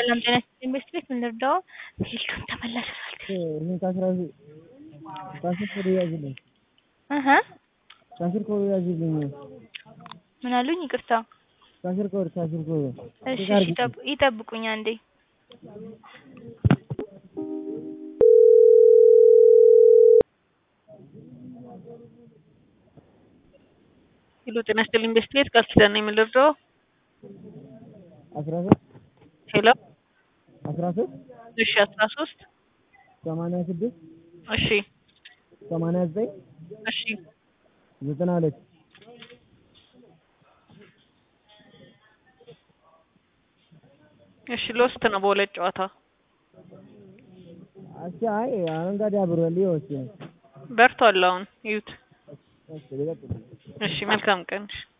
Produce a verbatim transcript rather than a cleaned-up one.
ሰላም ጤና ይስጥልኝ ቤት ምን ልርዳው? ስልኩን ተመለሰ። እኔ ካስራዚ ካስር ኮድ ያዝልኝ አሃ ካስር ኮድ ያዝልኝ ምን አሉኝ? ይቅርታ ካስር ኮድ ካስር ኮድ እሺ ይጠብቁኝ አንዴ ሄሎ ጤና ይስጥልኝ ቤት ቃል ኪዳን ነኝ ምን ልርዳው? አስራ ሶስት ሄሎ አስራ ሶስት እሺ አስራ ሶስት ሰማንያ ስድስት እሺ ሰማንያ ዘጠኝ እሺ ዘጠና ሁለት እሺ ሎስት ነው በሁለት ጨዋታ አቻ አይ አረንጓዴ አብሯል ይወስ በርቷል አሁን ይዩት እሺ መልካም ቀን